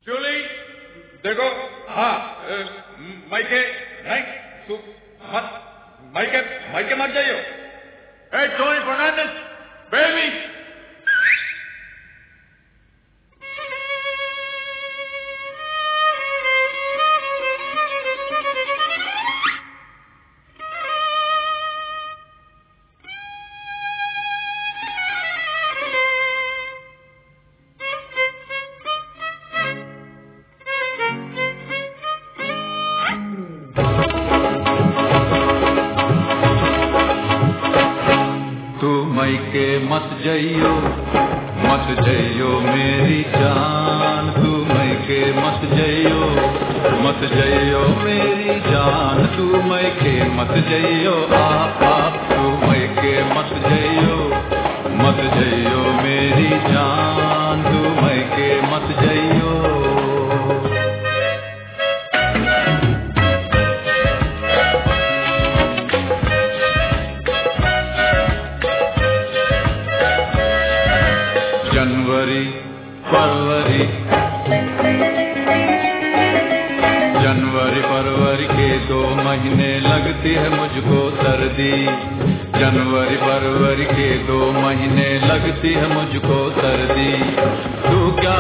Truly देखो, हाँ माइके नहीं तू मत माइके मत जाइयो। Hey, Tony Fernandez, baby! मत जइयो मेरी जान, तू मैके मत जइयो मेरी जान, तू मैके मत जइयो आप तू मैके मत जइयो मेरी जान, तू मैके मत जइयो। जनवरी फरवरी के 2 महीने लगती है मुझको सर्दी, जनवरी फरवरी के 2 महीने लगती है मुझको सर्दी। तू क्या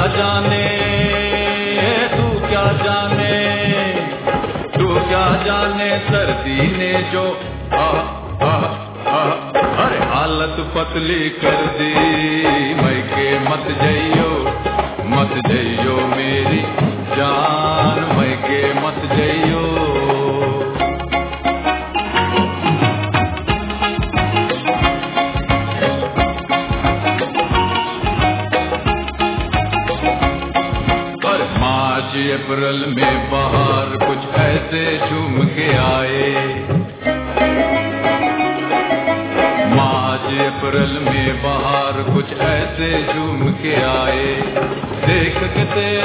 जाने सर्दी ने जो अरे हालत पतली कर दी। मैके मत जइयो मेरी जान, मैके मत जइयो। और मार्च अप्रैल में बाहर कुछ ऐसे झूम के आए, अप्रैल में बाहर कुछ ऐसे झूम के आए। देख के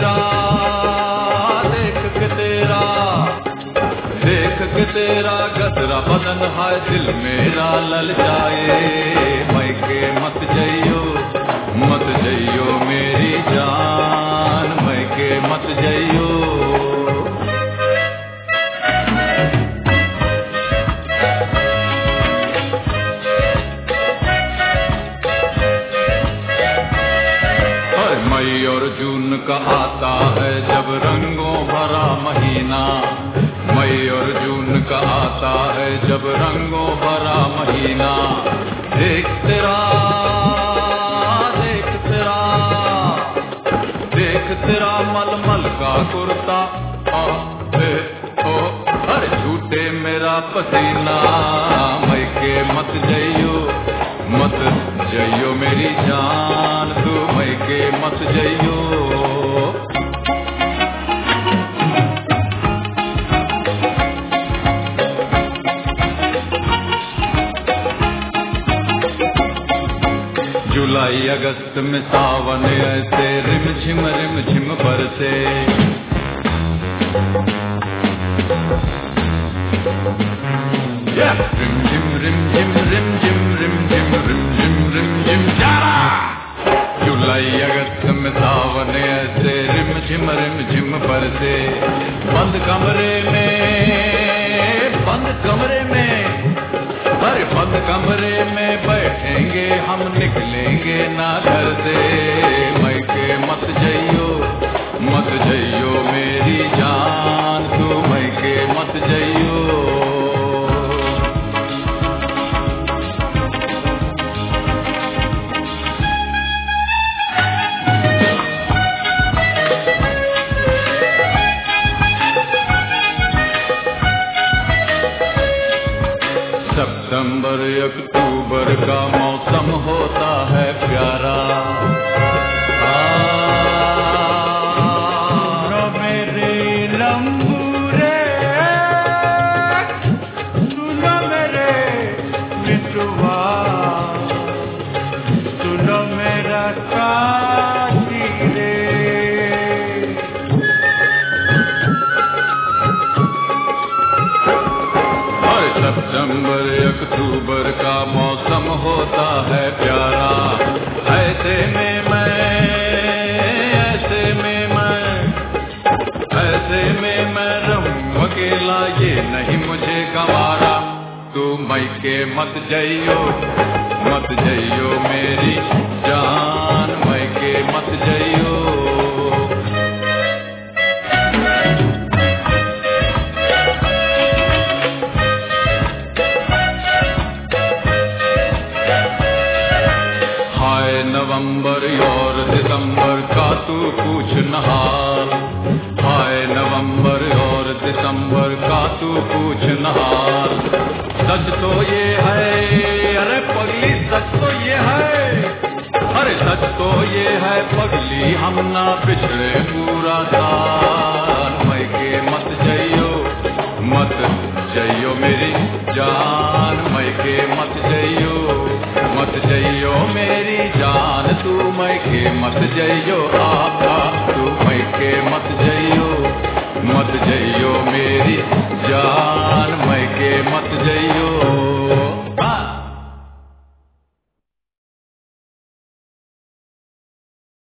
तेरा गदरा बदन है दिल मेरा ललचाए। मैके मत जइयो मेरी जान, मैके मत जइयो। मई और जून का आता है जब रंगों भरा महीना, मई और जून का आता है जब रंगों भरा महीना। देख तेरा मलमल का कुर्ता, अरे झूठे मेरा पसीना। मैके मत जइयो मेरी जान, तू मैके मत जइयो। जुलाई अगस्त में सावन ऐसे रिम झिम बरसे। Rim Zara. जुलाई अगस्त में सावन ऐसे रिम झिम बरसे। बंद कमरे में बैठेंगे हम, निकलेंगे ना घर से। मैके मत जइयो मेरी जान, तू मैके मत जइयो। सितंबर अक्टूबर का मौसम होता है प्यारा। नहीं मुझे गवारा, तू मैके मत जइयो मेरी जान, मैके मत जइयो। हाय नवंबर और दिसंबर का तू पूछ न हाल, हाय नवंबर और दिसंबर का तू पूछ न हाल। सच तो ये है, अरे पगली सच तो ये है, अरे सच तो ये है पगली, हम ना बिछड़े पूरा साल। मैके मत जइयो मेरी जान, मैके मत जइयो मेरी जान, तू मैके मत जइयो, तू मैके मत जइयो मेरी जान।